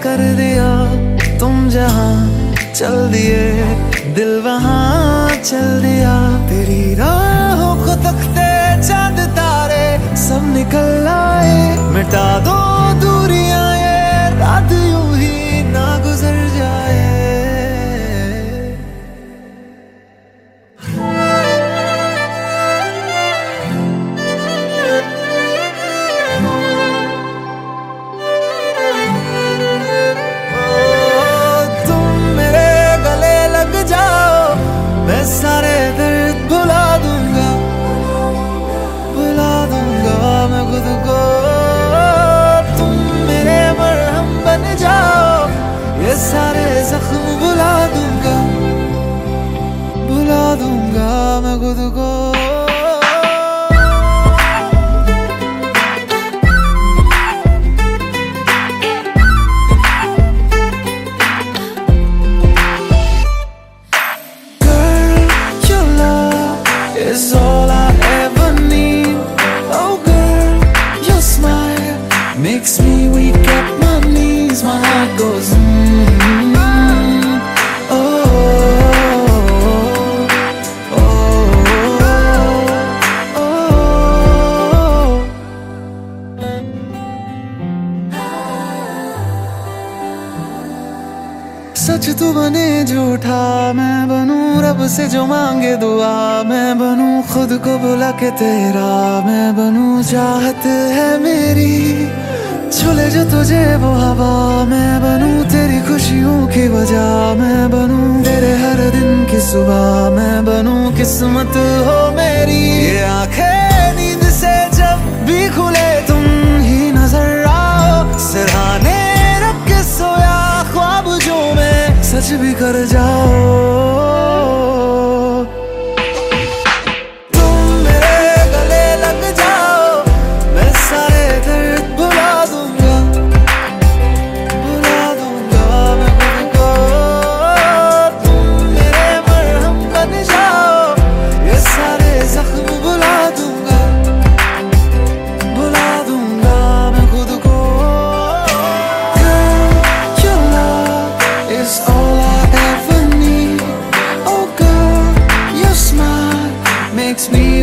कर दिया तुम जहाँ चल दिए, दिल वहाँ चल दिया। तेरी राहों को तकते चांद तारे सब निकल आए, मिटा दो दूरियां ये रात यूं ही ना गुजर जाए। सारे दर्द भुला दूंगा मैं खुद को। तुम मेरे मरहम बन जाओ, ये सारे जख्म भुला दूंगा मैं खुद को। Is all I ever need. Oh girl, your smile makes me weak at my knees. My heart goes oh, oh, oh, oh. सच तू बने झूठा, मैं बनूं रब से जो मांगे दुआ। मैं बनूं खुद को बुला के तेरा, मैं बनूं चाहत है मेरी छुले जो तुझे वो हवा। मैं बनूं तेरी खुशियों की वजह, मैं बनूं तेरे हर दिन की सुबह। मैं बनूं किस्मत हो मेरी, ये आंखें नींद से जब भी खुले तुम ही नजर आओ। सिरहाने रख के सोया ख्वाब जो मैं सच भी कर जाओ। Makes me